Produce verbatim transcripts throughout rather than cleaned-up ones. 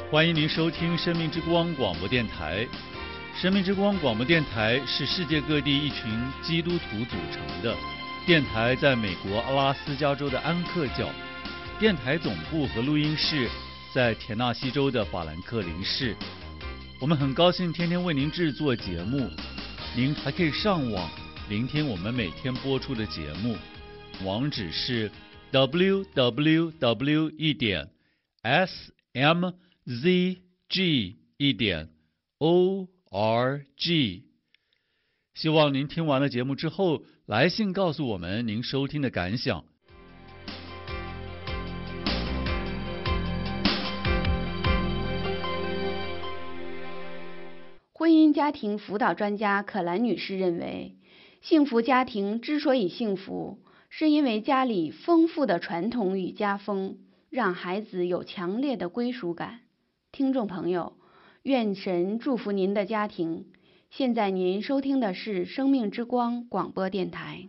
欢迎您收听生命之光广播电台。生命之光广播电台是世界各地一群基督徒组成的电台，在美国阿拉斯加州的安克教，电台总部和录音室在田纳西州的法兰克林市。我们很高兴天天为您制作节目，您还可以上网聆听我们每天播出的节目，网址是 double-u double-u double-u 一点 s m z g 一点 o r g。 希望您听完了节目之后来信告诉我们您收听的感想。 婚姻家庭辅导专家可兰女士认为，幸福家庭之所以幸福，是因为家里丰富的传统与家风让孩子有强烈的归属感。听众朋友，愿神祝福您的家庭。现在您收听的是生命之光广播电台。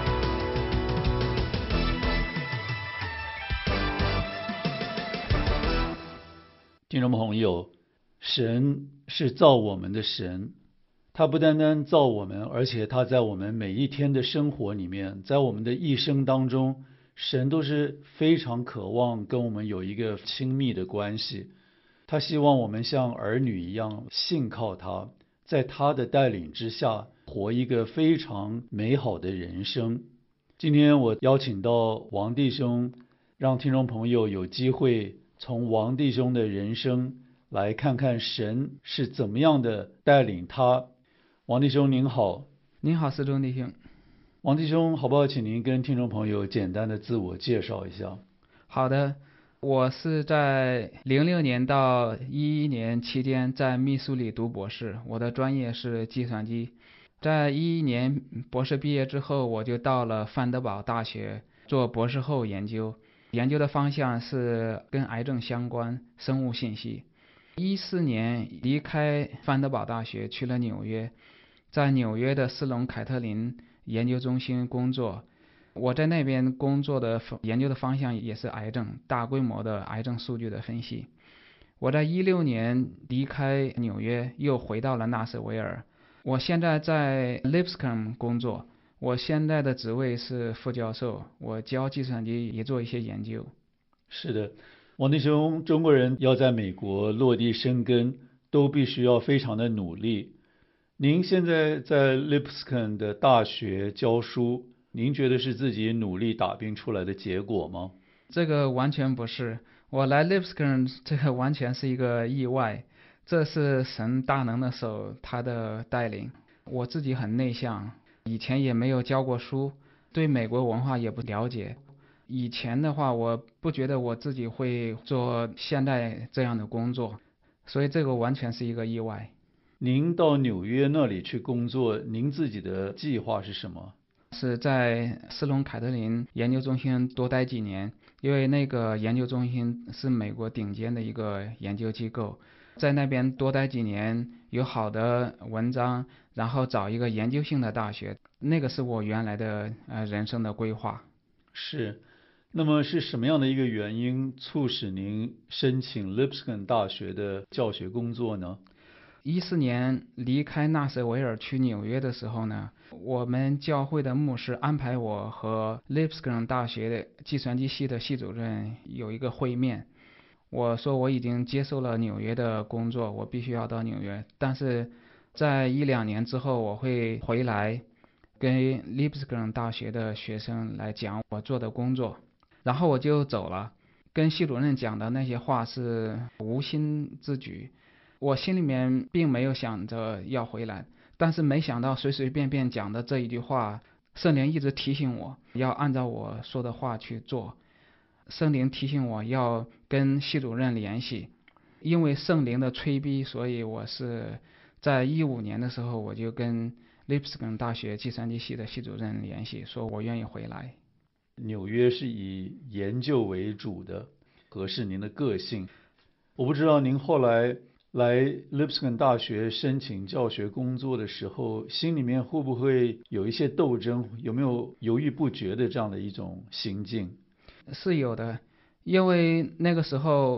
听众朋友，神是造我们的神，他不单单造我们，而且他在我们每一天的生活里面，在我们的一生当中，神都是非常渴望跟我们有一个亲密的关系。他希望我们像儿女一样信靠他，在他的带领之下活一个非常美好的人生。今天我邀请到王弟兄，让听众朋友有机会从王弟兄的人生来看看神是怎么样的带领他。王弟兄您好。 您好，思中弟兄。 王弟兄好不好请您跟听众朋友简单的自我介绍一下。 好的，我是在零六年到一一年期间在密苏里读博士，我的专业是计算机。在一一年博士毕业之后，我就到了范德堡大学做博士后研究，研究的方向是跟癌症相关，生物信息。一四年离开范德堡大学去了纽约，在纽约的斯隆凯特林研究中心工作。我在那边工作的研究的方向也是癌症，大规模的癌症数据的分析。我在一六年离开纽约，又回到了纳什维尔。我现在在 Lipscomb 工作，我现在的职位是副教授，我教计算机也做一些研究。 是的，王弟兄，中国人要在美国落地生根，都必须要非常的努力。您现在在 Lipscomb 的大学教书，您觉得是自己努力打拼出来的结果吗？ 这个完全不是，我来 Lipscomb 这个完全是一个意外，这是神大能的手，他的带领。我自己很内向，以前也没有教过书，对美国文化也不了解。以前的话，我不觉得我自己会做现在这样的工作，所以这个完全是一个意外。 您到纽约那里去工作，您自己的计划是什么？ 是在斯隆凯特林研究中心多待几年，因为那个研究中心是美国顶尖的一个研究机构，在那边多待几年，有好的文章，然后找一个研究性的大学，那个是我原来的呃人生的规划。 是，那么是什么样的一个原因促使您申请 Lipscomb 大学的教学工作呢？ 一四年离开纳什维尔去纽约的时候呢，我们教会的牧师安排我和 Lipscomb 大学的计算机系的系主任有一个会面。我说我已经接受了纽约的工作，我必须要到纽约，但是在一两年之后我会回来跟 Lipscomb 大学的学生来讲我做的工作。然后我就走了，跟系主任讲的那些话是无心之举，我心里面并没有想着要回来，但是没想到随随便便讲的这一句话，圣灵一直提醒我要按照我说的话去做。圣灵提醒我要跟系主任联系，因为圣灵的催逼，所以我是在一五年的时候我就跟 Lipscomb 大学计算机系的系主任联系，说我愿意回来。 纽约是以研究为主的，合适您的个性。我不知道您后来来 Lipscomb 大学申请教学工作的时候，心里面会不会有一些斗争，有没有犹豫不决的这样的一种心境？ 是有的，因为那个时候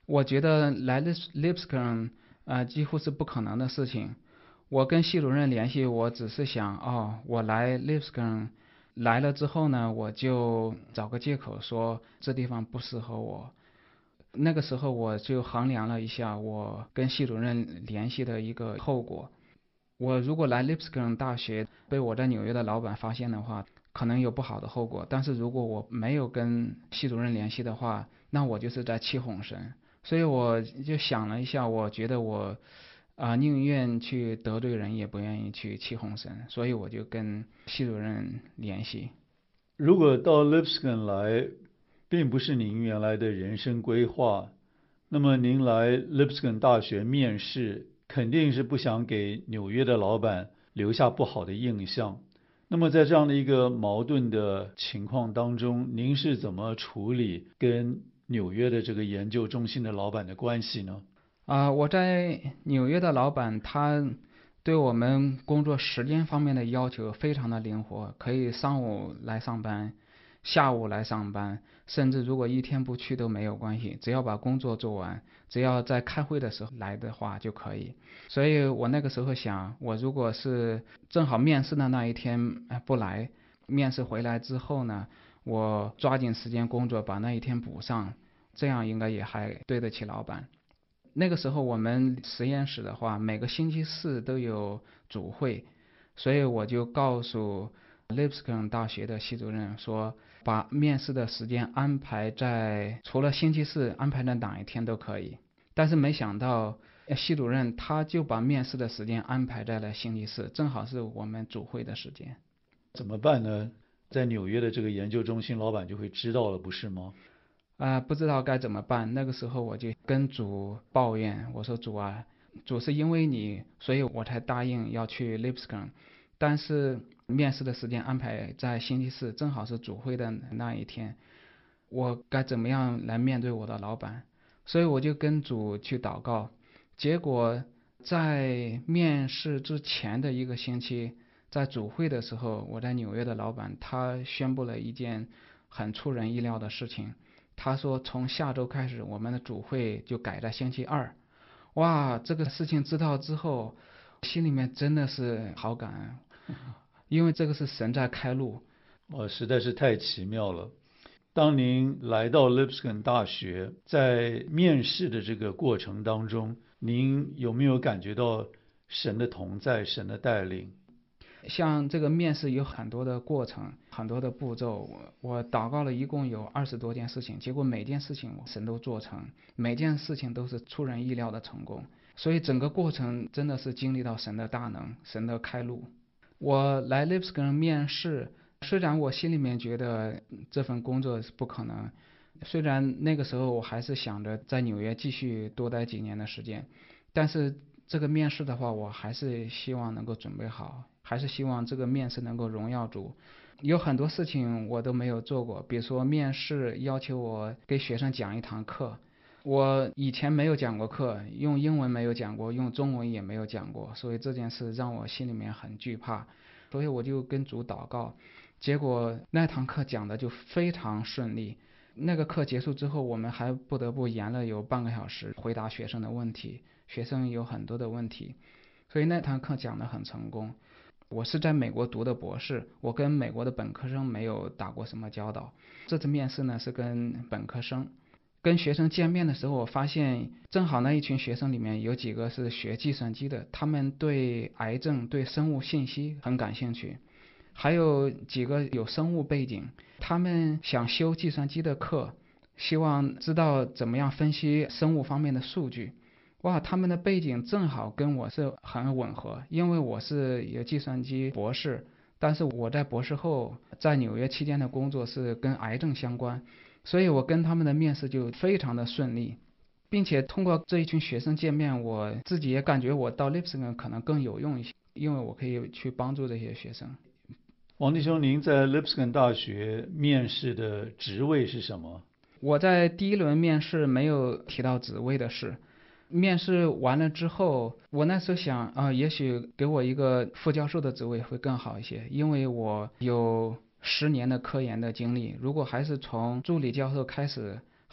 我觉得来 Lipscomb 呃几乎是不可能的事情。我跟系主任联系，我只是想哦，我来 Lipscomb 来了之后呢，我就找个借口说这地方不适合我。那个时候我就衡量了一下我跟系主任联系的一个后果。我如果来 Lipscomb 大学被我在纽约的老板发现的话，可能有不好的后果。但是如果我没有跟系主任联系的话，那我就是在欺哄神。所以我就想了一下，我觉得我啊、呃、宁愿去得罪人，也不愿意去欺哄神，所以我就跟系主任联系。 如果到 Lipscomb 来并不是您原来的人生规划，那么您来 Lipscomb 大学面试，肯定是不想给纽约的老板留下不好的印象。那么在这样的一个矛盾的情况当中，您是怎么处理跟纽约的这个研究中心的老板的关系呢？ 啊、呃，我在纽约的老板他对我们工作时间方面的要求非常的灵活，可以上午来上班，下午来上班，甚至如果一天不去都没有关系，只要把工作做完，只要在开会的时候来的话就可以。所以我那个时候想，我如果是正好面试的那一天不来，面试回来之后呢，我抓紧时间工作把那一天补上，这样应该也还对得起老板。那个时候我们实验室的话，每个星期四都有组会，所以我就告诉 Lipscomb 大学的系主任说，把面试的时间安排在除了星期四安排在哪一天都可以。但是没想到系主任他就把面试的时间安排在了星期四，正好是我们组会的时间。 怎么办呢？在纽约的这个研究中心老板就会知道了，不是吗？ 啊、呃，不知道该怎么办。那个时候我就跟主抱怨，我说主啊，主是因为你，所以我才答应要去 Lipscomb， 但是面试的时间安排在星期四，正好是主会的那一天，我该怎么样来面对我的老板？所以我就跟主去祷告。结果在面试之前的一个星期，在主会的时候，我在纽约的老板他宣布了一件很出人意料的事情。他说从下周开始我们的主会就改在星期二。哇，这个事情知道之后心里面真的是好感恩，因为这个是神在开路。 哦，实在是太奇妙了。当您来到 Lipscomb 大学，在面试的这个过程当中，您有没有感觉到神的同在，神的带领？ 像这个面试有很多的过程，很多的步骤，我我祷告了一共有二十多件事情，结果每件事情神都做成，每件事情都是出人意料的成功，所以整个过程真的是经历到神的大能，神的开路。我来 Lipscomb 面试，虽然我心里面觉得这份工作是不可能，虽然那个时候我还是想着在纽约继续多待几年的时间，但是这个面试的话，我还是希望能够准备好，还是希望这个面试能够荣耀主。有很多事情我都没有做过，比如说面试要求我给学生讲一堂课，我以前没有讲过课，用英文没有讲过，用中文也没有讲过，所以这件事让我心里面很惧怕，所以我就跟主祷告，结果那堂课讲的就非常顺利。那个课结束之后，我们还不得不延了有半个小时回答学生的问题，学生有很多的问题，所以那堂课讲得很成功。我是在美国读的博士，我跟美国的本科生没有打过什么交道，这次面试呢是跟本科生。跟学生见面的时候，我发现正好那一群学生里面有几个是学计算机的，他们对癌症、对生物信息很感兴趣，还有几个有生物背景，他们想修计算机的课，希望知道怎么样分析生物方面的数据。哇，他们的背景正好跟我是很吻合，因为我是有计算机博士，但是我在博士后在纽约期间的工作是跟癌症相关，所以我跟他们的面试就非常的顺利，并且通过这一群学生见面，我自己也感觉我到 Lipscomb 可能更有用一些，因为我可以去帮助这些学生。 王弟兄，您在 Lipscomb 大学面试的职位是什么？ 我在第一轮面试没有提到职位的事，面试完了之后，我那时候想啊、呃，也许给我一个副教授的职位会更好一些，因为我有十年的科研的经历，如果还是从助理教授开始，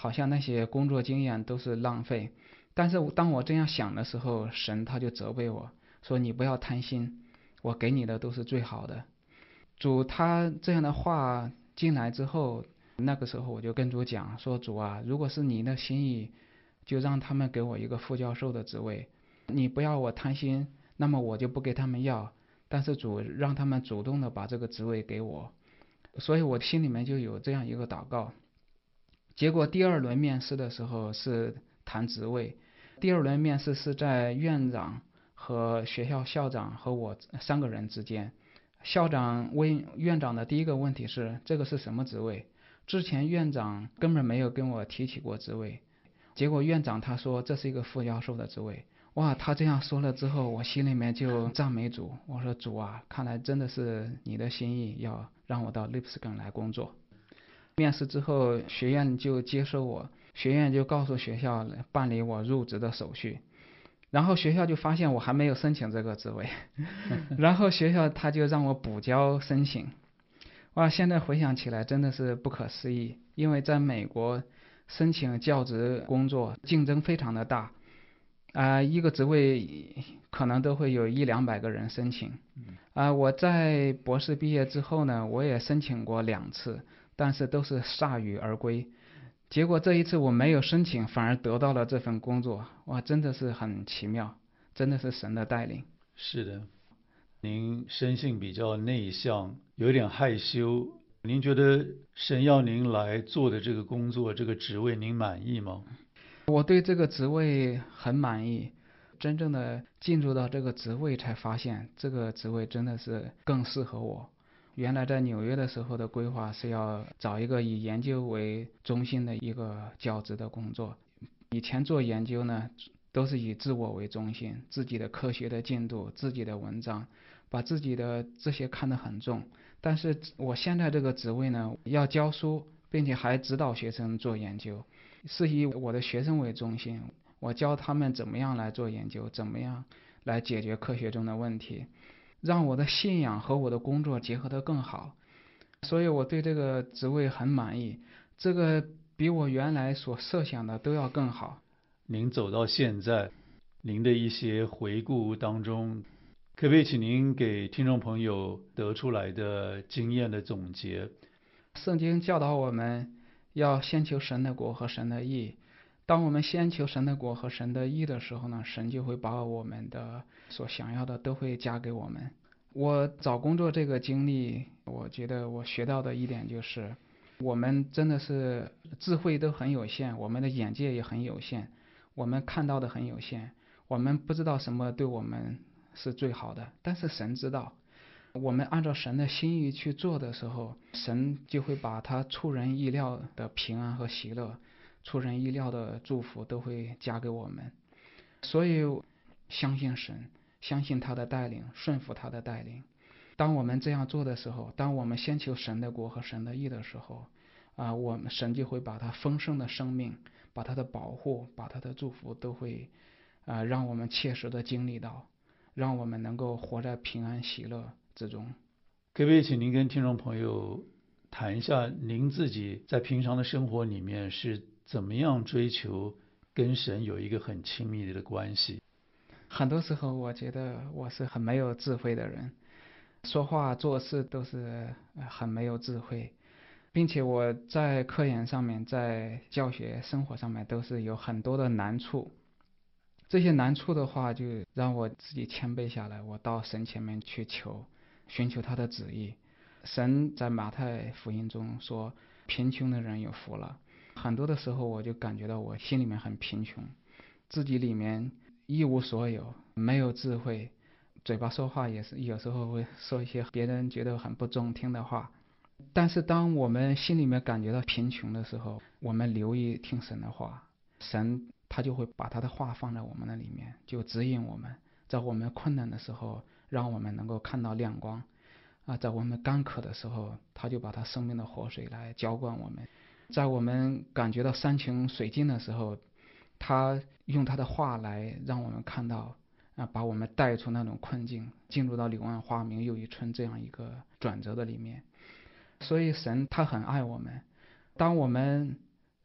好像那些工作经验都是浪费。但是当我这样想的时候，神他就责备我说，你不要贪心，我给你的都是最好的。主他这样的话进来之后，那个时候我就跟主讲说，主啊，如果是你的心意，就让他们给我一个副教授的职位，你不要我贪心，那么我就不给他们要，但是主让他们主动的把这个职位给我。所以我心里面就有这样一个祷告。结果第二轮面试的时候是谈职位，第二轮面试是在院长和学校校长和我三个人之间。校长问院长的第一个问题是，这个是什么职位？之前院长根本没有跟我提起过职位。结果院长他说这是一个副教授的职位。哇，他这样说了之后，我心里面就赞美主，我说主啊，看来真的是你的心意要让我到 Lipscomb 来工作。面试之后，学院就接收我，学院就告诉学校办理我入职的手续。然后学校就发现我还没有申请这个职位，然后学校他就让我补交申请。哇，现在回想起来真的是不可思议，因为在美国申请教职工作竞争非常的大，啊、呃，一个职位可能都会有一两百个人申请。啊、呃，我在博士毕业之后呢，我也申请过两次，但是都是铩羽而归。结果这一次我没有申请，反而得到了这份工作。哇，真的是很奇妙，真的是神的带领。 是的，您生性比较内向，有点害羞，您觉得神要您来做的这个工作，这个职位您满意吗？ 我对这个职位很满意，真正的进入到这个职位才发现，这个职位真的是更适合我。原来在纽约的时候的规划是要找一个以研究为中心的一个教职的工作。以前做研究呢，都是以自我为中心，自己的科学的进度，自己的文章，把自己的这些看得很重。但是我现在这个职位呢，要教书，并且还指导学生做研究，是以我的学生为中心，我教他们怎么样来做研究，怎么样来解决科学中的问题，让我的信仰和我的工作结合得更好。所以我对这个职位很满意，这个比我原来所设想的都要更好。 您走到现在，您的一些回顾当中，可不可以请您给听众朋友得出来的经验的总结？ 圣经教导我们要先求神的国和神的义，当我们先求神的国和神的义的时候呢，神就会把我们的所想要的都会加给我们。我找工作这个经历，我觉得我学到的一点就是，我们真的是智慧都很有限，我们的眼界也很有限，我们看到的很有限，我们不知道什么对我们是最好的，但是神知道。我们按照神的心意去做的时候，神就会把他出人意料的平安和喜乐，出人意料的祝福都会加给我们。所以相信神，相信他的带领，顺服他的带领。当我们这样做的时候，当我们先求神的国和神的义的时候，啊、呃，我们神就会把他丰盛的生命，把他的保护，把他的祝福都会啊、呃，让我们切实的经历到，让我们能够活在平安喜乐之中。 可不可以请您跟听众朋友谈一下，您自己在平常的生活里面是怎么样追求跟神有一个很亲密的关系？ 很多时候我觉得我是很没有智慧的人，说话做事都是很没有智慧，并且我在科研上面，在教学生活上面都是有很多的难处。这些难处的话，就让我自己谦卑下来，我到神前面去求，寻求他的旨意。神在马太福音中说，贫穷的人有福了。很多的时候我就感觉到我心里面很贫穷，自己里面一无所有，没有智慧，嘴巴说话也是有时候会说一些别人觉得很不中听的话。但是当我们心里面感觉到贫穷的时候，我们留意听神的话，神他就会把他的话放在我们的里面，就指引我们，在我们困难的时候让我们能够看到亮光啊，在我们干渴的时候，他就把他生命的活水来浇灌我们，在我们感觉到山穷水尽的时候，他用他的话来让我们看到啊，把我们带出那种困境，进入到柳暗花明又一村这样一个转折的里面。所以神他很爱我们，当我们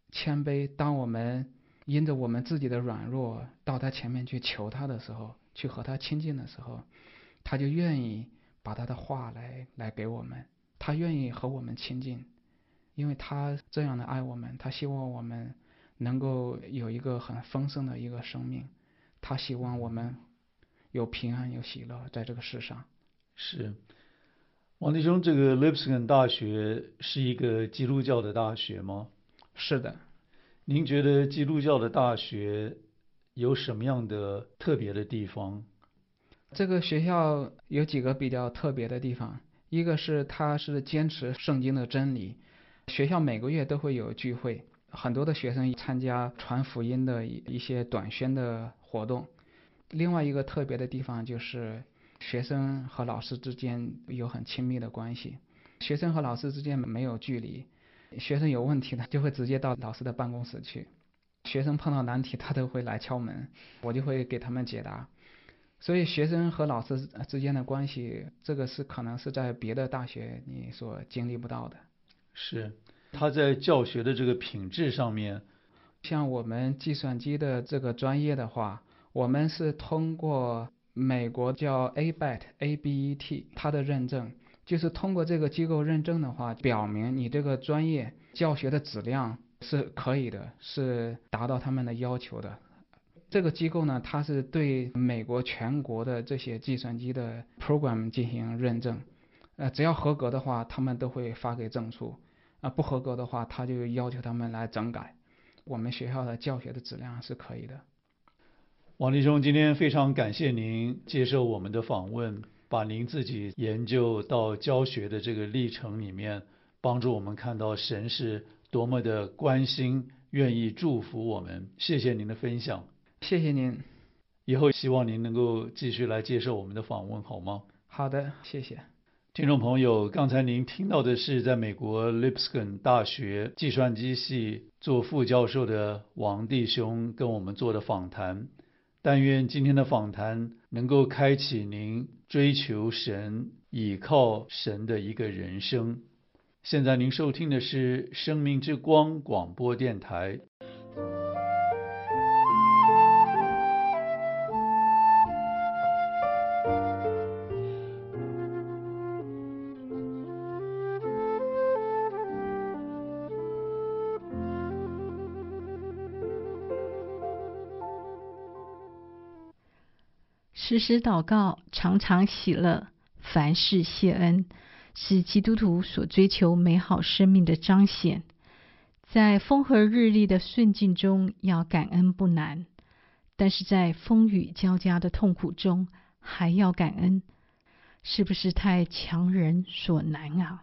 谦卑。当我们因着我们自己的软弱到他前面去求他的时候，去和他亲近的时候，他就愿意把他的话来来给我们，他愿意和我们亲近，因为他这样的爱我们，他希望我们能够有一个很丰盛的一个生命，他希望我们有平安有喜乐在这个世上。 是，王弟兄，这个 Lipscomb 大学是一个基督教的大学吗？ 是的。 您觉得基督教的大学有什么样的特别的地方？ 这个学校有几个比较特别的地方，一个是它是坚持圣经的真理，学校每个月都会有聚会，很多的学生参加传福音的一些短宣的活动。另外一个特别的地方就是学生和老师之间有很亲密的关系，学生和老师之间没有距离，学生有问题呢就会直接到老师的办公室去，学生碰到难题他都会来敲门，我就会给他们解答。所以学生和老师之间的关系，这个是可能是在别的大学你所经历不到的。 是，他在教学的这个品质上面， 像我们计算机的这个专业的话，我们是通过美国叫 A B E T A B E T 它的认证，就是通过这个机构认证的话，表明你这个专业教学的质量是可以的，是达到他们的要求的。这个机构呢，它是对美国全国的这些计算机的 program 进行认证，呃，只要合格的话，他们都会发给证书，啊、呃，不合格的话，他就要求他们来整改。我们学校的教学的质量是可以的。 王弟兄，今天非常感谢您接受我们的访问，把您自己研究到教学的这个历程里面，帮助我们看到神是多么的关心，愿意祝福我们。谢谢您的分享。 谢谢您， 以后希望您能够继续来接受我们的访问，好吗？ 好的，谢谢。 听众朋友，刚才您听到的是在美国 Lipscomb 大学计算机系做副教授的王弟兄跟我们做的访谈。但愿今天的访谈能够开启您追求神、倚靠神的一个人生。现在您收听的是生命之光广播电台。 时时祷告，常常喜乐，凡事谢恩，是基督徒所追求美好生命的彰显。在风和日丽的顺境中要感恩不难，但是在风雨交加的痛苦中还要感恩，是不是太强人所难啊？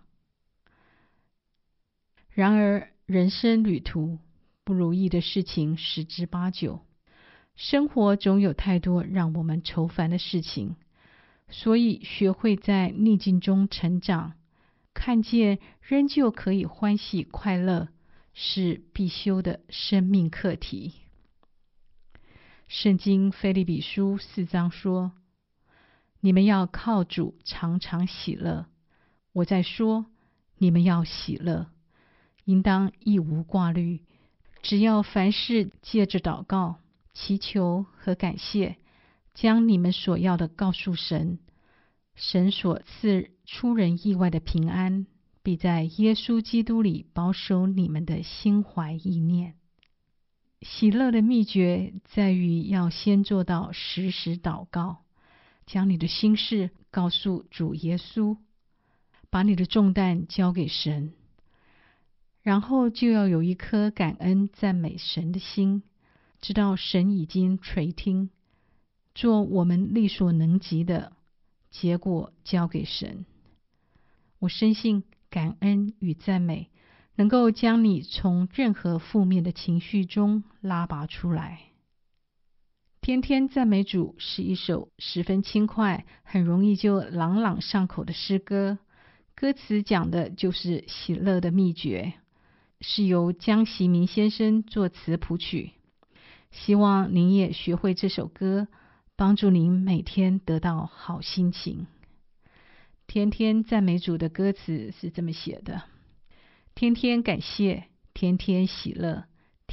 然而人生旅途，不如意的事情十之八九，生活总有太多让我们愁烦的事情，所以学会在逆境中成长，看见仍旧可以欢喜快乐，是必修的生命课题。圣经腓立比书四章说，你们要靠主常常喜乐。我在说，你们要喜乐，应当一无挂虑，只要凡事借着祷告、祈求和感谢，将你们所要的告诉神，神所赐出人意外的平安，必在耶稣基督里保守你们的心怀意念。喜乐的秘诀在于要先做到时时祷告，将你的心事告诉主耶稣，把你的重担交给神，然后就要有一颗感恩赞美神的心，知道神已经垂听，做我们力所能及的，结果交给神。我深信感恩与赞美能够将你从任何负面的情绪中拉拔出来。天天赞美主是一首十分轻快，很容易就朗朗上口的诗歌，歌词讲的就是喜乐的秘诀，是由江习明先生作词谱曲。希望您也学会这首歌，帮助您每天得到好心情。天天赞美主的歌词是这么写的：天天感谢，天天喜乐，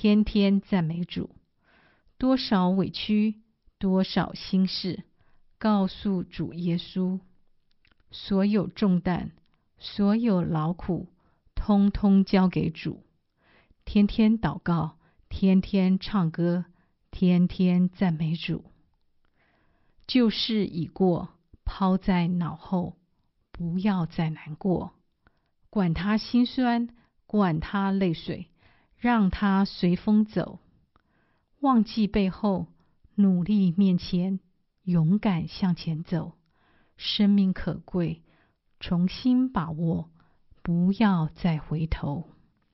天天赞美主。多少委屈，多少心事，告诉主耶稣。所有重担，所有劳苦，通通交给主。天天祷告，天天唱歌，天天赞美主。旧事已过，抛在脑后，不要再难过。管他心酸，管他泪水，让他随风走。忘记背后，努力面前，勇敢向前走。生命可贵，重新把握，不要再回头。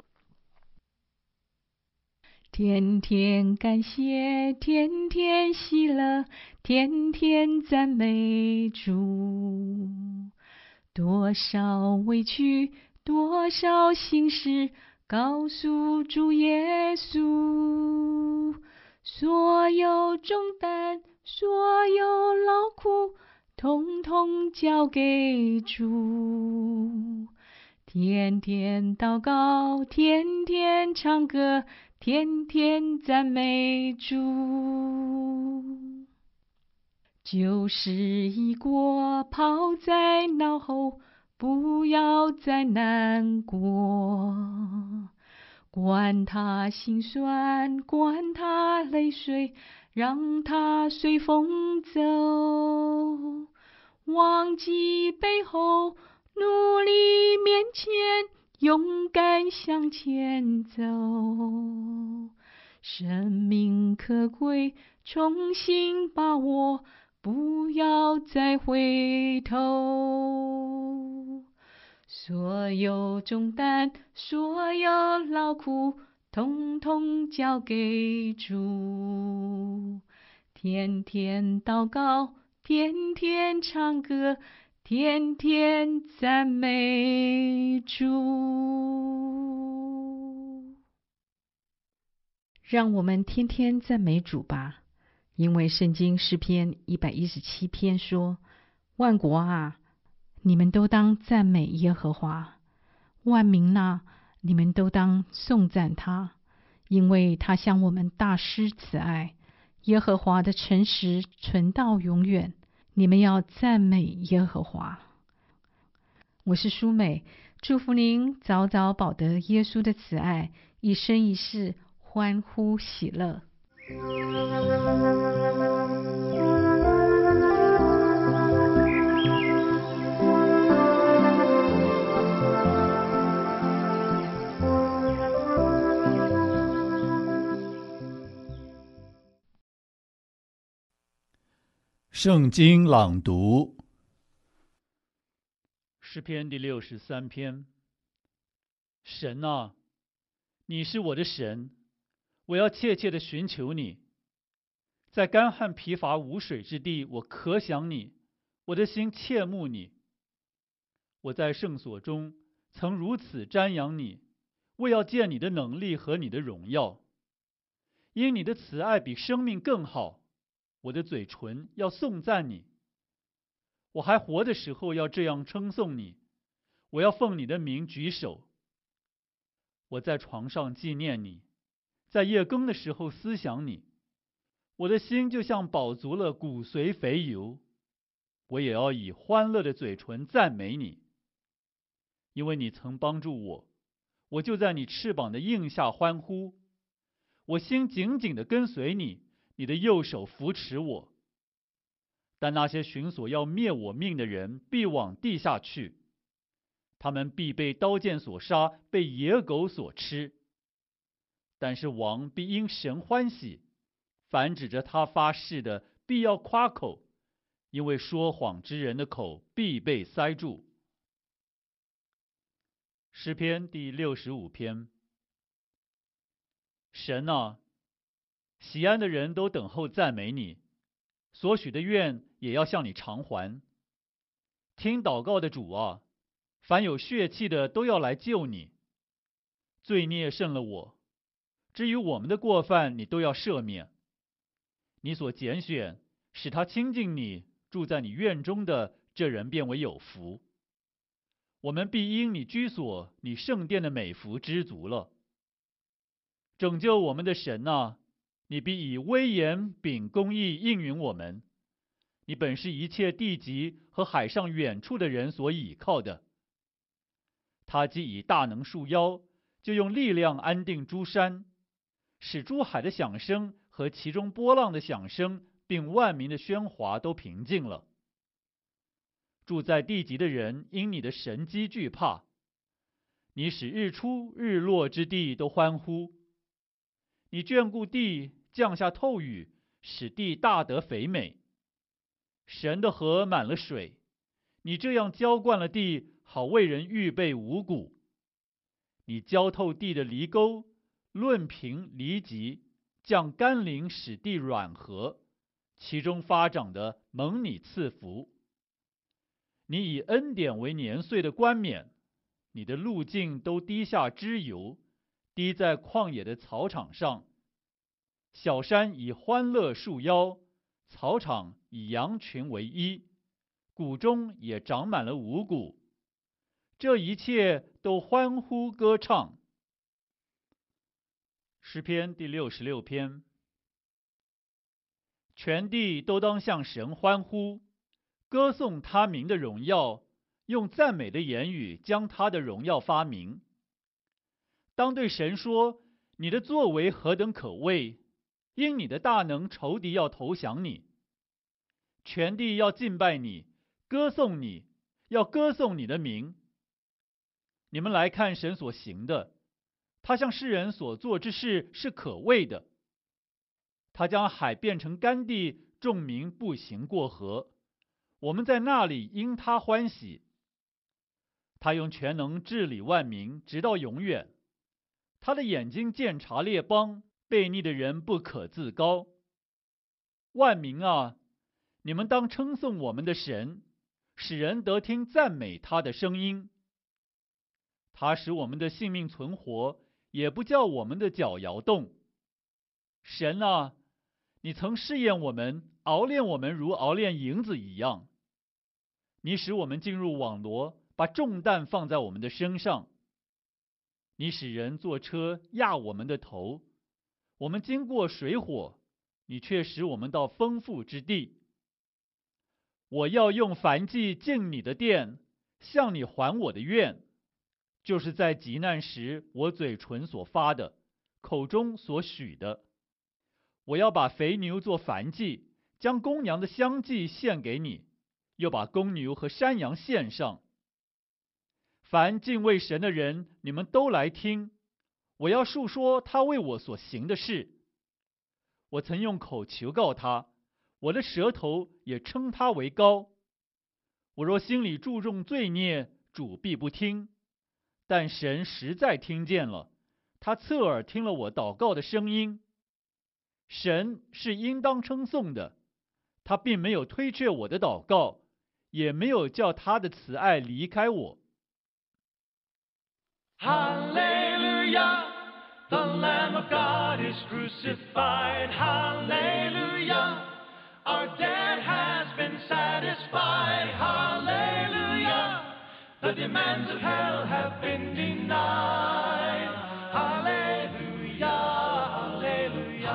天天感谢，天天喜乐，天天赞美主。多少委屈，多少心事，告诉主耶稣。所有重担，所有劳苦，统统交给主。天天祷告，天天唱歌，天天赞美主。旧事已过，抛在脑后，不要再难过。管他心酸，管他泪水，让他随风走。忘记背后，努力面前，勇敢向前走。生命可贵，重新把握，不要再回头。所有重担，所有劳苦，统统交给主。天天祷告，天天唱歌，天天赞美主。让我们天天赞美主吧，因为圣经诗篇一百一十七篇说：万国啊，你们都当赞美耶和华；万民啊，你们都当颂赞他，因为他向我们大施慈爱。耶和华的诚实存到永远，你们要赞美耶和华。我是舒美，祝福您早早饱得耶稣的慈爱，一生一世欢呼喜乐。 圣经朗读，诗篇第六十三篇。神啊，你是我的神，我要切切地寻求你。在干旱疲乏无水之地，我可想你，我的心切慕你。我在圣所中曾如此瞻仰你，为要见你的能力和你的荣耀。因你的慈爱比生命更好，我的嘴唇要颂赞你。我还活的时候要这样称颂你，我要奉你的名举手。我在床上纪念你，在夜更的时候思想你。我的心就像饱足了骨髓肥油，我也要以欢乐的嘴唇赞美你。因为你曾帮助我，我就在你翅膀的荫下欢呼。我心紧紧地跟随你，你的右手扶持我。但那些寻索要灭我命的人必往地下去，他们必被刀剑所杀，被野狗所吃。但是王必因神欢喜，凡指着他发誓的必要夸口，因为说谎之人的口必被塞住。诗篇第六十五篇。神啊，喜安的人都等候赞美你，所许的愿也要向你偿还。听祷告的主啊，凡有血气的都要来救你。罪孽胜了我，至于我们的过犯，你都要赦免。你所拣选使他亲近你，住在你院中的这人便为有福。我们必因你居所，你圣殿的美福知足了。 拯救我们的神啊，你必以威严秉公义应允我们。你本是一切地极和海上远处的人所倚靠的。他既以大能束腰，就用力量安定诸山，使诸海的响声和其中波浪的响声，并万民的喧哗都平静了。住在地极的人因你的神机惧怕，你使日出日落之地都欢呼。你眷顾地，降下透雨，使地大得肥美。神的河满了水，你这样浇灌了地，好为人预备五谷。你浇透地的犁沟，论平犁脊，降甘霖，使地软和，其中发长的蒙你赐福。你以恩典为年岁的冠冕，你的路径都滴下脂油，滴在旷野的草场上。小山以欢乐束腰，草场以羊群为衣，谷中也长满了五谷。这一切都欢呼歌唱。诗篇第六十六篇。全地都当向神欢呼，歌颂他名的荣耀，用赞美的言语将他的荣耀发明。当对神说，你的作为何等可畏，因你的大能，仇敌要投降你。全地要敬拜你，歌颂你，要歌颂你的名。你们来看神所行的，他向世人所做之事是可畏的。他将海变成干地，众民步行过河，我们在那里因他欢喜。他用全能治理万民，直到永远。他的眼睛鉴察列邦，悖逆的人不可自高。万民啊，你们当称颂我们的神，使人得听赞美他的声音。他使我们的性命存活，也不叫我们的脚摇动。神啊，你曾试验我们，熬炼我们如熬炼银子一样。你使我们进入网罗，把重担放在我们的身上。你使人坐车压我们的头，我们经过水火，你却使我们到丰富之地。我要用燔祭进你的殿，向你还我的愿，就是在急难时我嘴唇所发的，口中所许的。我要把肥牛做燔祭，将公羊的香祭献给你，又把公牛和山羊献上。凡敬畏神的人，你们都来听，我要述说他为我所行的事。我曾用口求告他，我的舌头也称他为高。我若心里注重罪孽，主必不听。但神实在听见了，他侧耳听了我祷告的声音。神是应当称颂的，他并没有推却我的祷告，也没有叫他的慈爱离开我。 Hallelujah, the Lamb of God is crucified. Hallelujah, our debt has been satisfied. Hallelujah, the demands of hell have been denied. Hallelujah, hallelujah,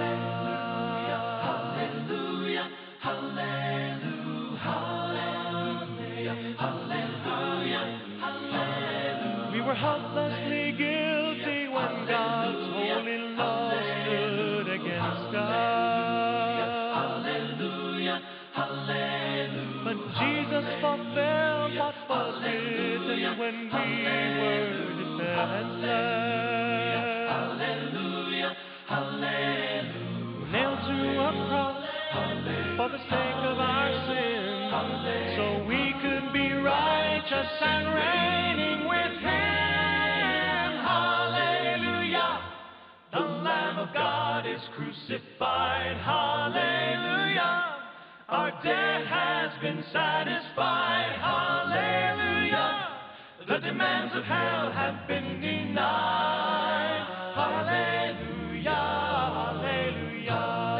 hallelujah, hallelujah, hallelujah, hallelujah, hallelujah. We were helplessly guilty when God's holy law stood against us. Hallelujah, hallelujah. But Jesus fulfilled what was written when we were defenseless. Hallelujah, hallelujah. Nailed to a cross for the sake of our sins, so we could be righteous and reigning with Him. Hallelujah, the Lamb of God is crucified. Hallelujah, our debt has been satisfied. Hallelujah, the demands of hell have been denied. Hallelujah, hallelujah,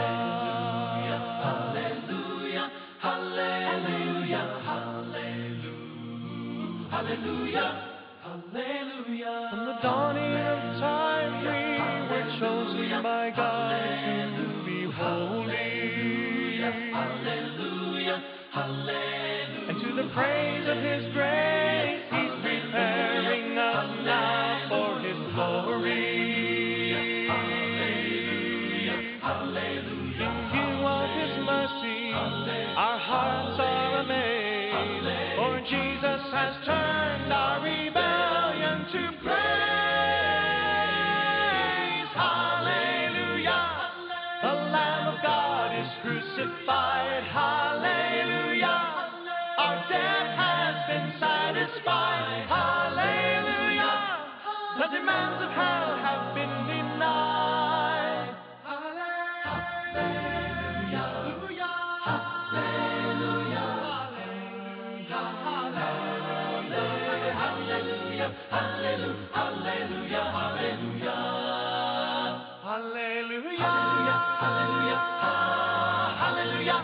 hallelujah, hallelujah, hallelujah, hallelujah, hallelujah. From the dawning of time we were causing my God to be holy. Hallelujah, hallelujah. And to the praise of His grace, He's preparing us now for His glory. Hallelujah, hallelujah. In view of His mercy, our hearts are amazed, for Jesus has turned our rebellion to praise. Hallelujah, the Lamb of God is crucified. Hallelujah, our debt has been satisfied. Hallelujah, the demands of hell have been denied. Hallelujah, hallelujah, hallelujah, hallelujah, hallelujah, hallelujah, hallelujah, hallelujah, hallelujah.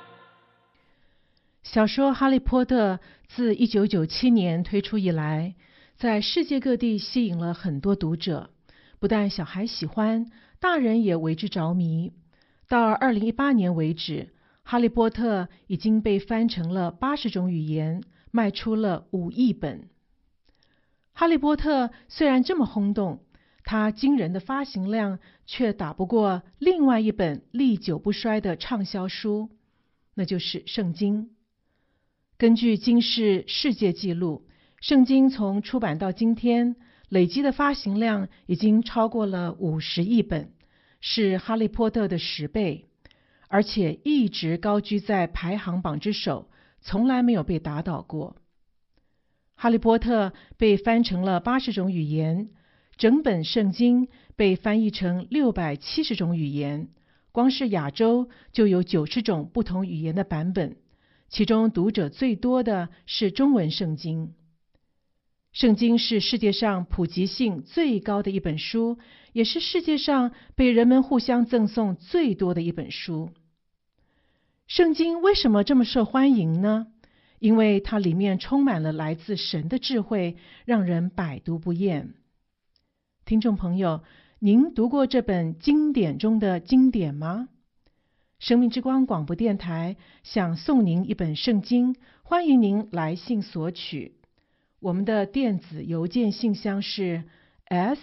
小说《哈利波特》自一九九七年推出以来，在世界各地吸引了很多读者，不但小孩喜欢，大人也为之着迷。到二零一八年为止，《哈利波特》已经被翻成了八十种语言，卖出了五亿本。《哈利波特》虽然这么轰动，它惊人的发行量却打不过另外一本历久不衰的畅销书，那就是《圣经》。根据金氏世界纪录，圣经从出版到今天，累积的发行量已经超过了五十亿本，是哈利波特的十倍，而且一直高居在排行榜之首，从来没有被打倒过。哈利波特被翻成了八十种语言，整本圣经被翻译成六百七十种语言，光是亚洲就有九十种不同语言的版本。其中读者最多的是中文圣经。圣经是世界上普及性最高的一本书，也是世界上被人们互相赠送最多的一本书。圣经为什么这么受欢迎呢？因为它里面充满了来自神的智慧，让人百读不厌。听众朋友，您读过这本经典中的经典吗？生命之光广播电台想送您一本圣经，欢迎您来信索取。我们的电子邮件信箱是 s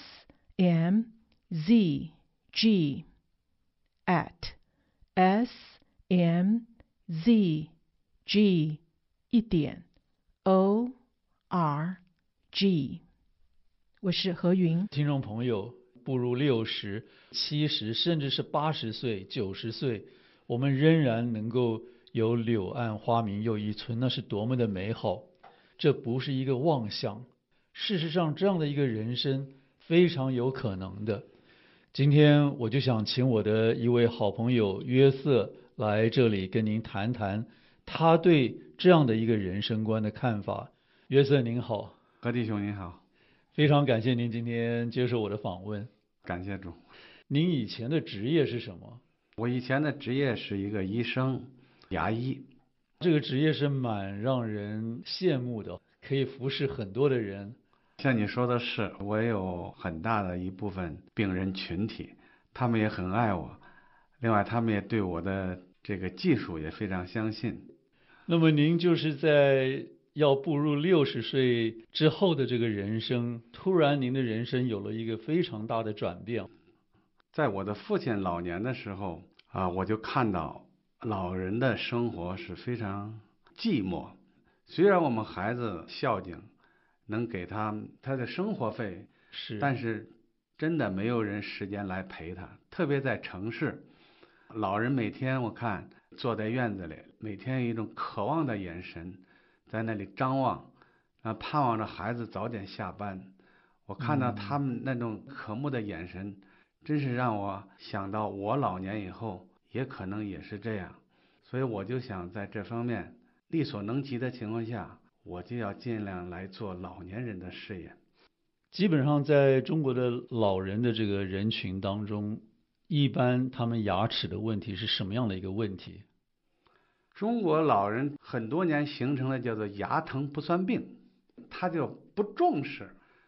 m z g at s m z g 一点 o r g。我是何云。 听众朋友，步入六十、七十，甚至是八十岁、九十岁，我们仍然能够有柳暗花明又一村，那是多么的美好！这不是一个妄想，事实上，这样的一个人生非常有可能的。今天我就想请我的一位好朋友约瑟来这里跟您谈谈他对这样的一个人生观的看法。约瑟您好。 何弟兄您好。 非常感谢您今天接受我的访问。 感谢主。 您以前的职业是什么？ 我以前的职业是一个医生，牙医。 这个职业是蛮让人羡慕的，可以服侍很多的人。 像你说的是，我也有很大的一部分病人群体，他们也很爱我，另外他们也对我的这个技术也非常相信。 那么您就是在要步入六十岁之后的这个人生，突然您的人生有了一个非常大的转变。 在我的父亲老年的时候啊，我就看到老人的生活是非常寂寞。虽然我们孩子孝敬，能给他他的生活费， 是， 但是真的没有人时间来陪他。特别在城市，老人每天我看坐在院子里，每天有一种渴望的眼神，在那里张望，啊，盼望着孩子早点下班。我看到他们那种渴慕的眼神，嗯、真是让我想到我老年以后也可能也是这样。所以我就想在这方面力所能及的情况下，我就要尽量来做老年人的事业。 基本上在中国的老人的这个人群当中，一般他们牙齿的问题是什么样的一个问题？ 中国老人很多年形成了叫做牙疼不算病，他就不重视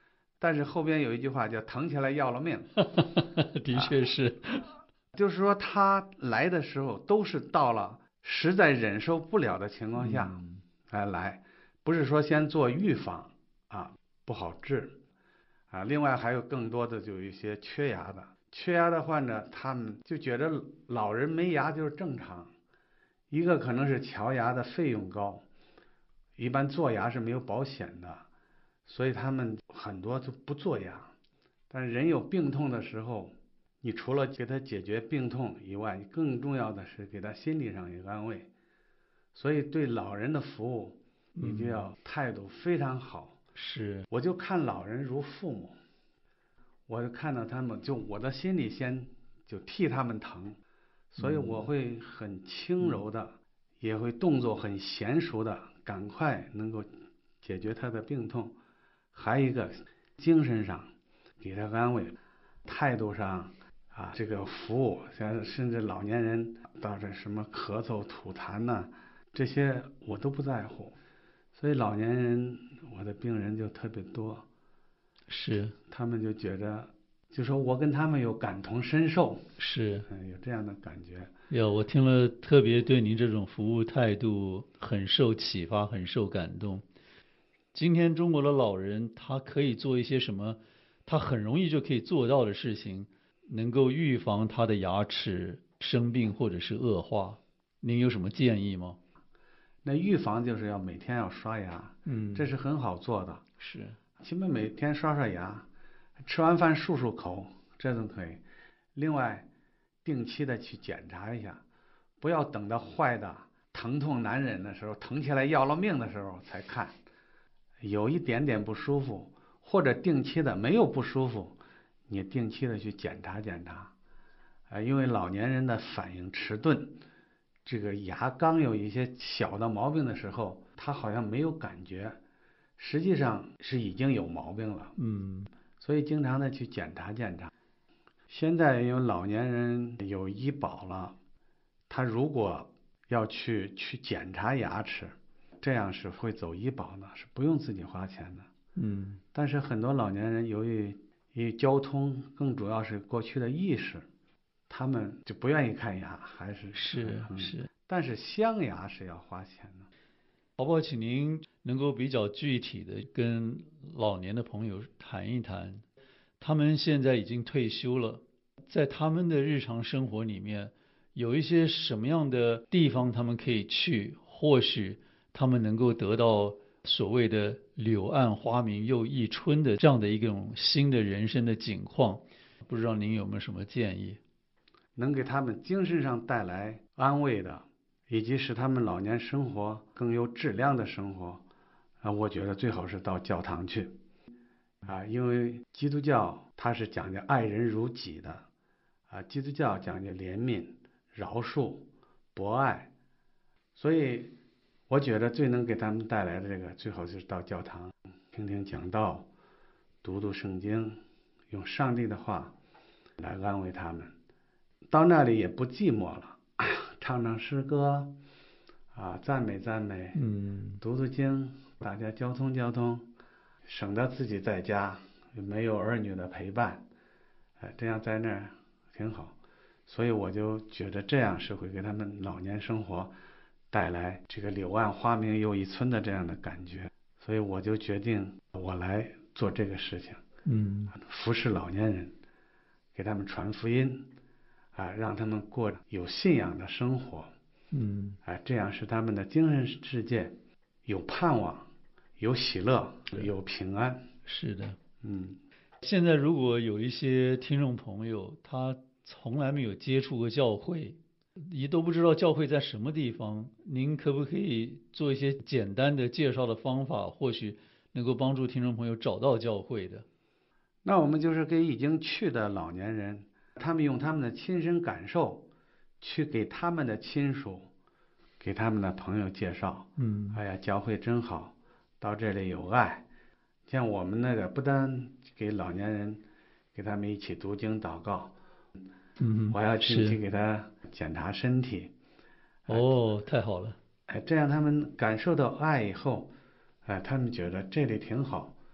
但是后边有一句话叫疼起来要了命。 的确是、 啊，就是说他来的时候都是到了实在忍受不了的情况下才来，不是说先做预防啊，不好治啊。另外还有更多的就有一些缺牙的，缺牙的患者他们就觉得老人没牙就是正常，一个可能是瞧牙的费用高，一般做牙是没有保险的，所以他们很多就不做牙。但是人有病痛的时候，你除了给他解决病痛以外，更重要的是给他心理上一个安慰。所以对老人的服务，你就要态度非常好。 嗯、是， 我就看老人如父母，我就看到他们，就我的心里先就替他们疼，所以我会很轻柔的，嗯、也会动作很娴熟的，赶快能够解决他的病痛。还有一个精神上给他安慰，态度上。啊，这个服务，像甚至老年人到这什么咳嗽、吐痰呐，这些我都不在乎，所以老年人我的病人就特别多， 是， 他们就觉得，就说我跟他们有感同身受， 是， 嗯，有这样的感觉。 有，我听了特别对您这种服务态度很受启发，很受感动。今天中国的老人他可以做一些什么，他很容易就可以做到的事情，能够预防他的牙齿生病或者是恶化，您有什么建议吗？ 那预防就是要每天要刷牙， 嗯， 这是很好做的， 是， 起码每天刷刷牙，吃完饭漱漱口，这都可以。另外，定期的去检查一下，不要等到坏的、疼痛难忍的时候，疼起来要了命的时候才看，有一点点不舒服，或者定期的没有不舒服。你定期的去检查检查，啊，因为老年人的反应迟钝，这个牙刚有一些小的毛病的时候，他好像没有感觉，实际上是已经有毛病了。 嗯， 所以经常的去检查检查。现在因为老年人有医保了，他如果要去去检查牙齿，这样是会走医保的，是不用自己花钱的。 嗯， 但是很多老年人由于因为交通，更主要是过去的意识，他们就不愿意看牙，还是是、 嗯、 是。 但是镶牙是要花钱的。 好不好？请您能够比较具体的跟老年的朋友谈一谈，他们现在已经退休了，在他们的日常生活里面，有一些什么样的地方他们可以去，或许他们能够得到所谓的柳暗花明又一村的这样的一种新的人生的景况，不知道您有没有什么建议？ 能给他们精神上带来安慰的，以及使他们老年生活更有质量的生活，啊，我觉得最好是到教堂去，啊，因为基督教它是讲究爱人如己的，啊，基督教讲究怜悯、饶恕、博爱，所以我觉得最能给他们带来的这个，最好就是到教堂听听讲道，读读圣经，用上帝的话来安慰他们。到那里也不寂寞了，唱唱诗歌，啊，赞美赞美， 嗯， 读读经，大家交通交通，省得自己在家没有儿女的陪伴，哎，这样在那儿挺好。所以我就觉得这样是会给他们老年生活带来这个柳暗花明又一村的这样的感觉。所以我就决定我来做这个事情， 嗯， 服侍老年人，给他们传福音。啊，让他们过有信仰的生活， 嗯， 啊，这样使他们的精神世界有盼望、有喜乐、有平安。 是的， 嗯。 现在如果有一些听众朋友，他从来没有接触过教会，也都不知道教会在什么地方，您可不可以做一些简单的介绍的方法，或许能够帮助听众朋友找到教会的？ 那我们就是给已经去的老年人，他们用他们的亲身感受，去给他们的亲属、给他们的朋友介绍。 嗯， 哎呀，教会真好，到这里有爱。像我们那个，不但给老年人，给他们一起读经祷告， 嗯， 我要定期给他检查身体。 哦，太好了。 哎，这样他们感受到爱以后，哎，他们觉得这里挺好。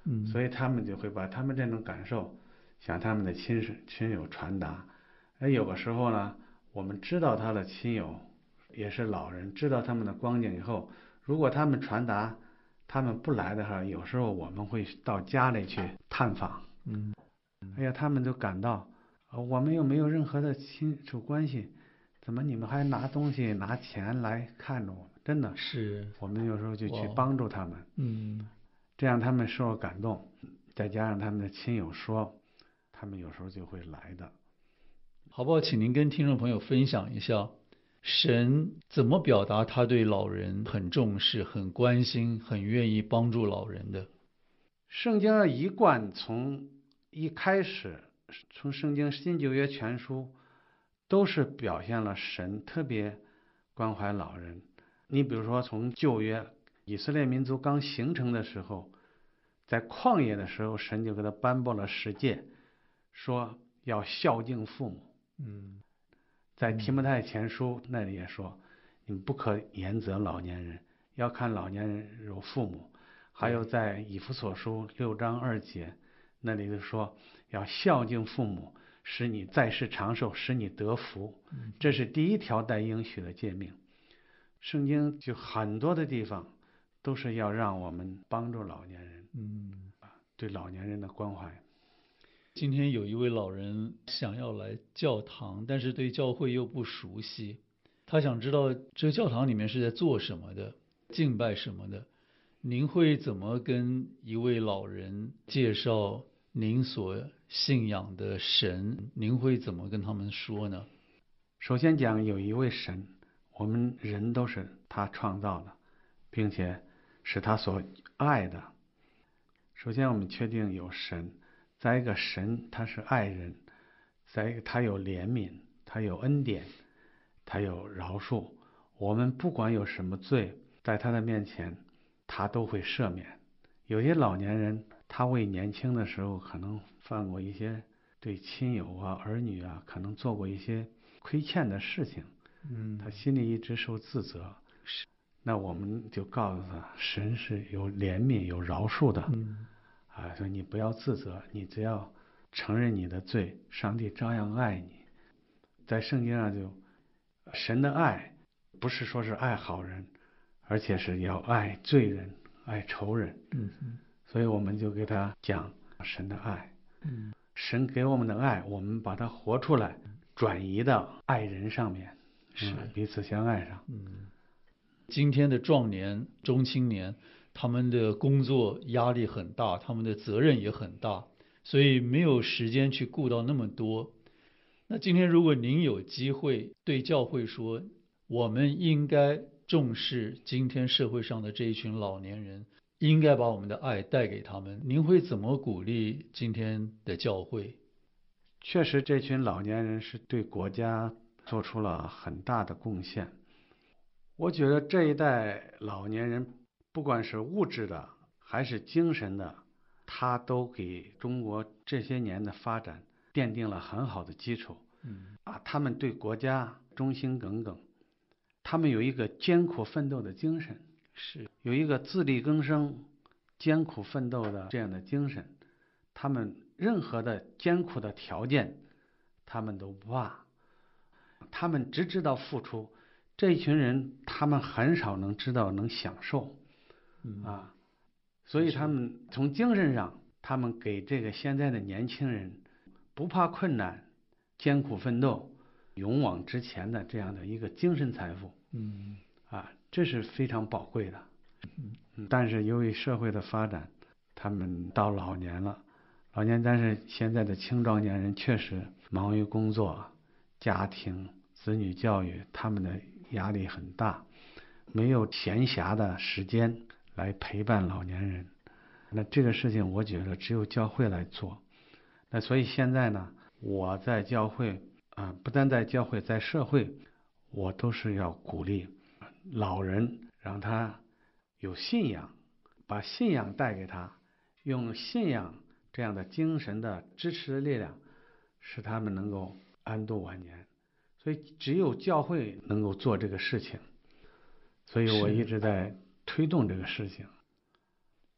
嗯， 所以他们就会把他们这种感受向他们的亲属亲友传达。而有个时候呢，我们知道他的亲友也是老人，知道他们的光景以后，如果他们传达他们不来的话，有时候我们会到家里去探访。 嗯， 哎呀，他们就感到，呃我们又没有任何的亲属关系，怎么你们还拿东西拿钱来看着我们？真的是， 我们有时候就去哇帮助他们， 嗯， 这样他们受感动，再加上他们的亲友说，他们有时候就会来的。 好不好？请您跟听众朋友分享一下，神怎么表达他对老人很重视、很关心、很愿意帮助老人的？ 圣经一贯从一开始，从圣经新旧约全书，都是表现了神特别关怀老人。你比如说，从旧约以色列民族刚形成的时候，在旷野的时候，神就给他颁布了十诫，说要孝敬父母。 嗯， 在提摩太前书那里也说，你不可严责老年人，要看老年人如父母。还有在以弗所书六章二节那里就说，要孝敬父母，使你在世长寿，使你得福。这是第一条带应许的诫命。圣经就很多的地方都是要让我们帮助老年人， 嗯， 对老年人的关怀。 今天有一位老人想要来教堂，但是对教会又不熟悉，他想知道这个教堂里面是在做什么的，敬拜什么的。您会怎么跟一位老人介绍您所信仰的神？您会怎么跟他们说呢？ 首先讲有一位神，我们人都是他创造的，并且是他所爱的。首先我们确定有神，再一个神他是爱人，再一个他有怜悯，他有恩典，他有饶恕。我们不管有什么罪，在他的面前他都会赦免。有些老年人他为年轻的时候可能犯过一些对亲友啊儿女啊可能做过一些亏欠的事情， 嗯， 他心里一直受自责。 是， 那我们就告诉他，神是有怜悯有饶恕的。 嗯， 啊，说你不要自责，你只要承认你的罪，上帝照样爱你。在圣经上就，神的爱不是说是爱好人，而且是要爱罪人，爱仇人。 嗯嗯， 所以我们就给他讲神的爱。 嗯， 神给我们的爱，我们把它活出来，转移到爱人上面， 是嗯彼此相爱上。 嗯，今天的壮年、中青年，他们的工作压力很大，他们的责任也很大，所以没有时间去顾到那么多。那今天如果您有机会对教会说，我们应该重视今天社会上的这一群老年人，应该把我们的爱带给他们，您会怎么鼓励今天的教会？ 确实，这群老年人是对国家做出了很大的贡献。我觉得这一代老年人，不管是物质的还是精神的，他都给中国这些年的发展奠定了很好的基础。 嗯， 啊，他们对国家忠心耿耿，他们有一个艰苦奋斗的精神， 是有一个自力更生、艰苦奋斗的这样的精神。他们任何的艰苦的条件，他们都不怕，他们只知道付出。这一群人，他们很少能知道能享受， 嗯啊，所以他们从精神上，他们给这个现在的年轻人不怕困难、艰苦奋斗、勇往直前的这样的一个精神财富， 嗯啊，这是非常宝贵的。 嗯， 但是由于社会的发展，他们到老年了，老年但是现在的青壮年人确实忙于工作、家庭、子女教育，他们的压力很大，没有闲暇的时间来陪伴老年人。那这个事情我觉得只有教会来做。那所以现在呢，我在教会啊，不但在教会，在社会，我都是要鼓励老人，让他有信仰，把信仰带给他，用信仰这样的精神的支持的力量，使他们能够安度晚年。所以只有教会能够做这个事情，所以我一直在推动这个事情。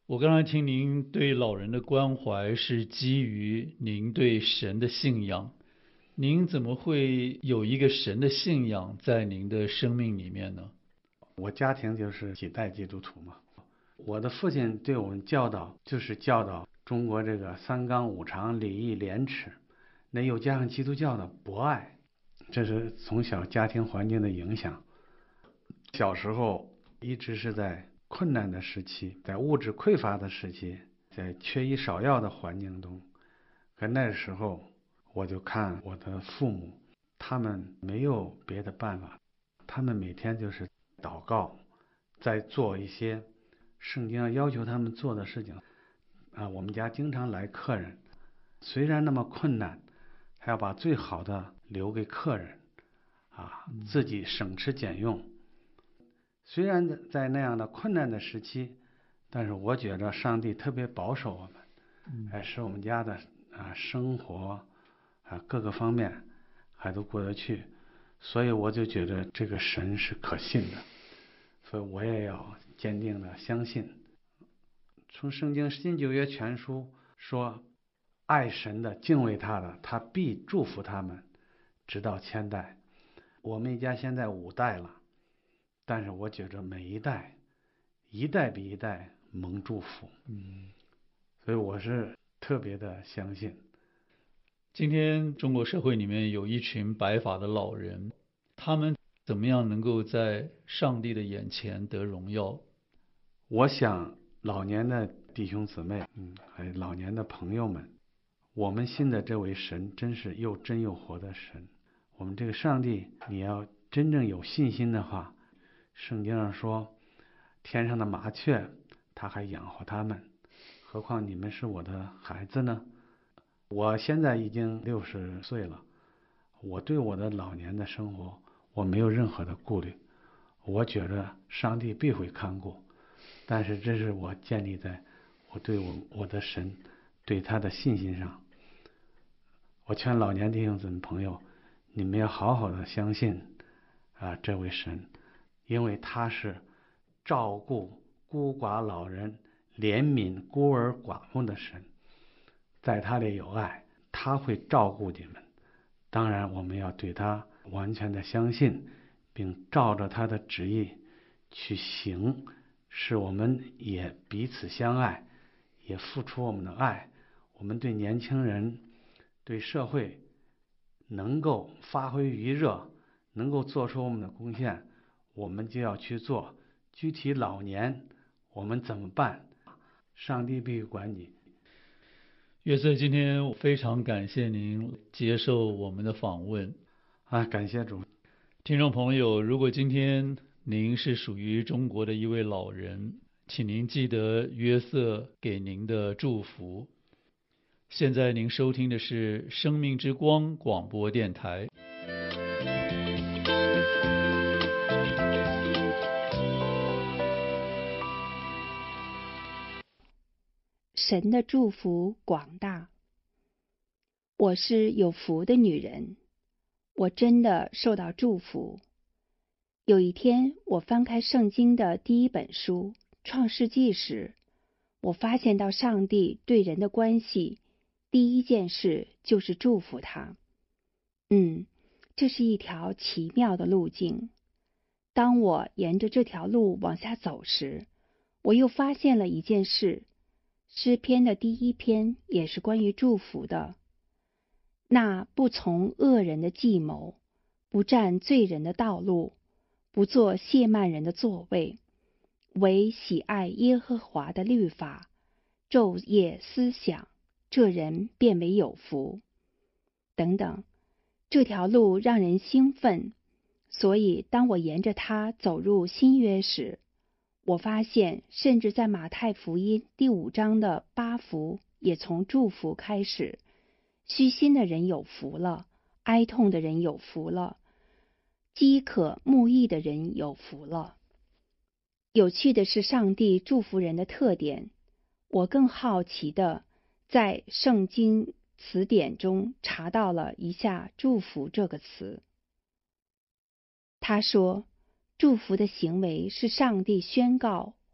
我刚才听您对老人的关怀是基于您对神的信仰，您怎么会有一个神的信仰在您的生命里面呢？ 我家庭就是几代基督徒嘛，我的父亲对我们教导就是教导中国这个三纲五常、礼义廉耻，那又加上基督教的博爱，这是从小家庭环境的影响。小时候一直是在困难的时期，在物质匮乏的时期，在缺医少药的环境中，可那时候我就看我的父母，他们没有别的办法，他们每天就是祷告，在做一些圣经上要求他们做的事情啊。我们家经常来客人，虽然那么困难，还要把最好的留给客人啊，自己省吃俭用。虽然在那样的困难的时期，但是我觉得上帝特别保守我们，还使我们家的啊生活啊各个方面还都过得去，所以我就觉得这个神是可信的，所以我也要坚定的相信。从圣经新旧约全书说，爱神的、敬畏他的，他必祝福他们直到千代。我们一家现在五代了，但是我觉着每一代一代比一代蒙祝福，嗯，所以我是特别的相信。 今天中国社会里面有一群白发的老人，他们怎么样能够在上帝的眼前得荣耀？ 我想老年的弟兄姊妹，嗯，还有老年的朋友们，我们信的这位神真是又真又活的神。我们这个上帝，你要真正有信心的话，圣经上说，天上的麻雀他还养活他们，何况你们是我的孩子呢？我现在已经六十岁了，我对我的老年的生活我没有任何的顾虑，我觉得上帝必会看顾，但是这是我建立在我对我我的神对他的信心上。我劝老年弟兄姊妹朋友，你们要好好的相信啊这位神，因为他是照顾孤寡老人、怜悯孤儿寡妇的神，在他里有爱，他会照顾你们。当然我们要对他完全的相信，并照着他的旨意去行，使我们也彼此相爱，也付出我们的爱。我们对年轻人、对社会能够发挥余热，能够做出我们的贡献，我们就要去做。具体老年我们怎么办？上帝必管你。 约瑟，今天我非常感谢您接受我们的访问啊，感谢主。 听众朋友，如果今天您是属于中国的一位老人，请您记得约瑟给您的祝福。现在您收听的是生命之光广播电台。 神的祝福广大。我是有福的女人，我真的受到祝福。有一天，我翻开圣经的第一本书《创世纪》时，我发现到上帝对人的关系，第一件事就是祝福他。嗯，这是一条奇妙的路径。当我沿着这条路往下走时，我又发现了一件事。诗篇的第一篇也是关于祝福的。那不从恶人的计谋，不占罪人的道路，不做亵慢人的座位，唯喜爱耶和华的律法，昼夜思想，这人便为有福。等等，这条路让人兴奋，所以当我沿着它走入新约时，我发现，甚至在马太福音第五章的八福也从祝福开始。虚心的人有福了，哀痛的人有福了，饥渴慕义的人有福了。有趣的是，上帝祝福人的特点。我更好奇的在圣经词典中查到了一下祝福这个词。他说，祝福的行为是上帝宣告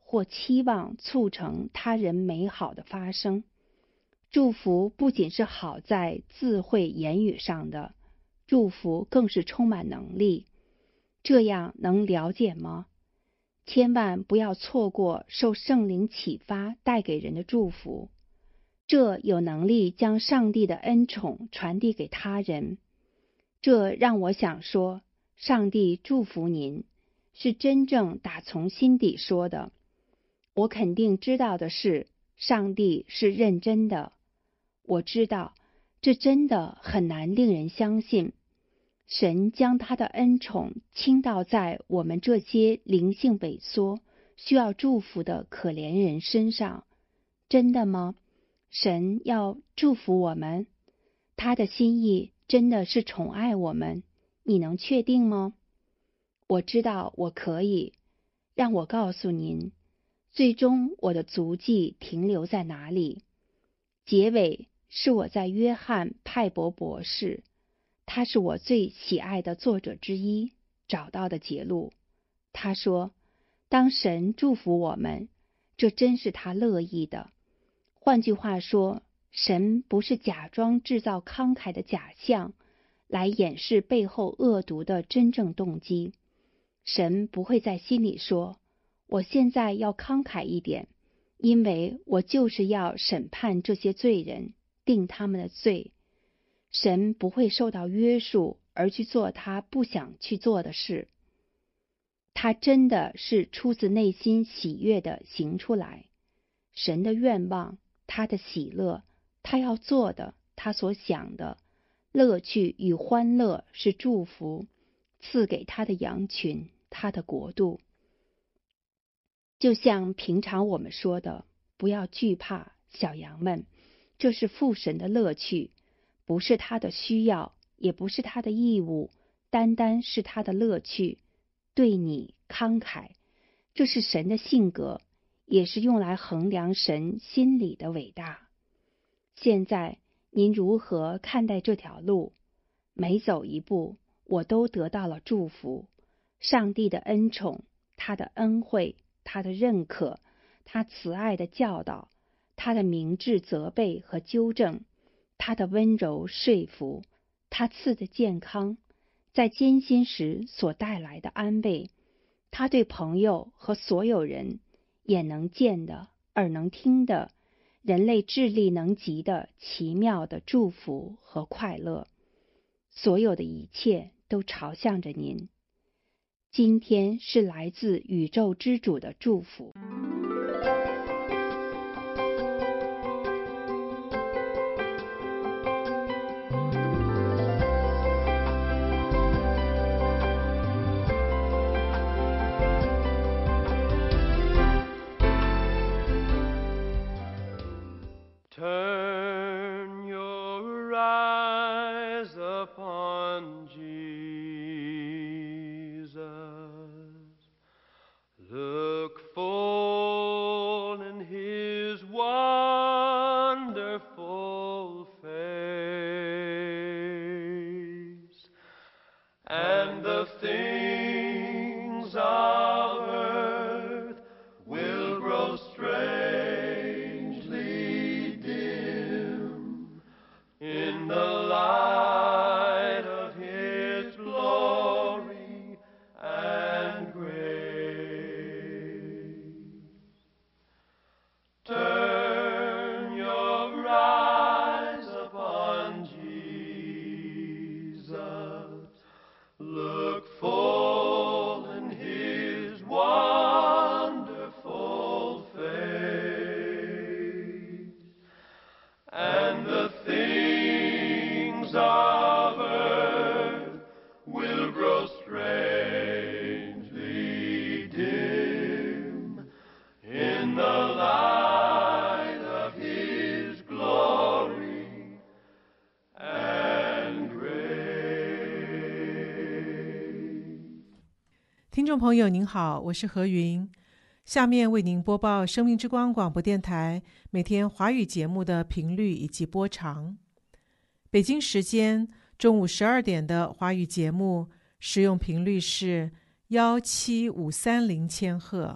或期望促成他人美好的发生。祝福不仅是好在智慧言语上的，祝福更是充满能力。这样能了解吗？千万不要错过受圣灵启发带给人的祝福，这有能力将上帝的恩宠传递给他人。这让我想说，上帝祝福您，是真正打从心底说的。我肯定知道的是，上帝是认真的。我知道，这真的很难令人相信。神将他的恩宠倾倒在我们这些灵性萎缩、需要祝福的可怜人身上。真的吗？神要祝福我们？他的心意真的是宠爱我们，你能确定吗？我知道我可以。让我告诉您，最终我的足迹停留在哪里？结尾是我在约翰·派伯博士，他是我最喜爱的作者之一，找到的结论。他说，当神祝福我们，这真是他乐意的。换句话说，神不是假装制造慷慨的假象，来掩饰背后恶毒的真正动机。神不会在心里说，我现在要慷慨一点，因为我就是要审判这些罪人，定他们的罪。神不会受到约束而去做他不想去做的事，他真的是出自内心喜悦地行出来。神的愿望，他的喜乐，他要做的，他所想的，乐趣与欢乐是祝福，赐给他的羊群，他的国度。就像平常我们说的，不要惧怕，小羊们，这是父神的乐趣，不是他的需要，也不是他的义务，单单是他的乐趣，对你慷慨。这是神的性格，也是用来衡量神心里的伟大。现在您如何看待这条路？每走一步，我都得到了祝福。上帝的恩宠，他的恩惠，他的认可，他慈爱的教导，他的明智责备和纠正，他的温柔说服，他赐的健康，在艰辛时所带来的安慰，他对朋友和所有人，眼能见的，耳能听的，人类智力能及的奇妙的祝福和快乐，所有的一切都朝向着您。今天是来自宇宙之主的祝福。 Turn your eyes upon Jesus. Look full in His wonderful face, and the things of earth will grow strangely dim in the light of His glory and grace. Turn your eyes upon Jesus. Look full in His wonderful face, and the things of earth will grow strangely dim in the light of His glory and grace. 听众朋友您好，我是何云，下面为您播报生命之光广播电台每天华语节目的频率以及波长。北京时间中午十二点的华语节目使用频率是幺七五三零千赫，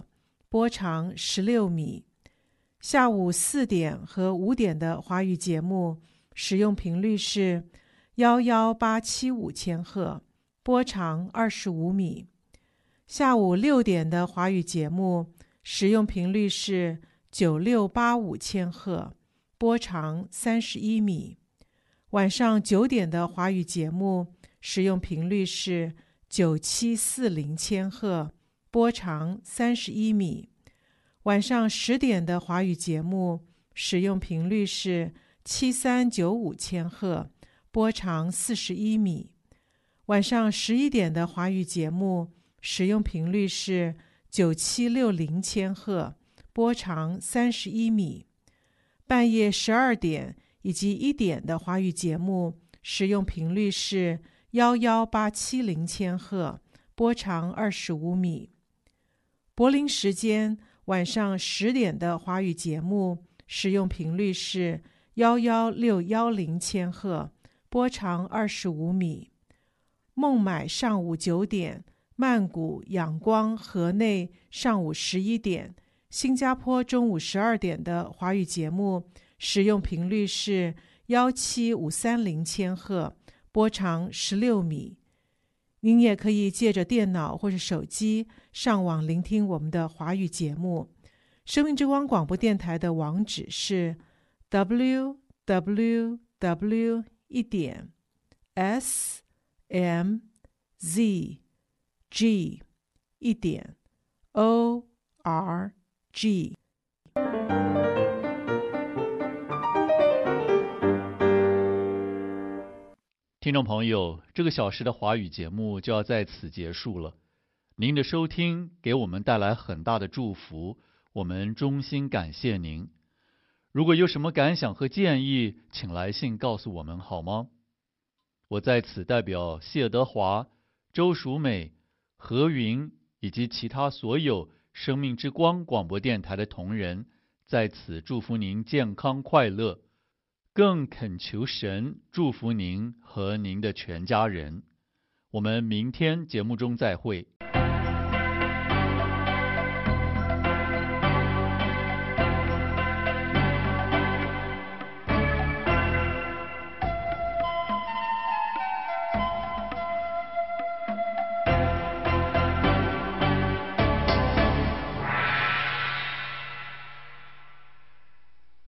波长十六米。下午四点和五点的华语节目使用频率是一一八七五千赫，波长二十五米。下午六点的华语节目使用频率是九六八五千赫，波长三十一米。晚上九点的华语节目使用频率是九七四零千赫，波长三十一米。晚上十点的华语节目使用频率是七三九五千赫，波长四十一米。晚上十一点的华语节目使用频率是九七六零千赫，波长三十一米。半夜十二点以及一点的华语节目使用频率是一一八七零千赫，波长二十五米。柏林时间晚上十点的华语节目使用频率是一一六一零千赫，波长二十五米。孟买上午九点，曼谷、仰光、河内上午十一点，新加坡中午十二点的华语节目使用频率是一七五三零千赫，波长十六米。您也可以借着电脑或是手机上网聆听我们的华语节目。生命之光广播电台的网址是 double-u double-u double-u 一点 s m z g 一点 o r g。 听众朋友，这个小时的华语节目就要在此结束了。您的收听给我们带来很大的祝福，我们衷心感谢您。如果有什么感想和建议，请来信告诉我们好吗？我在此代表谢德华、周淑美、何云以及其他所有生命之光广播电台的同仁，在此祝福您健康快乐，更恳求神祝福您和您的全家人。我们明天节目中再会。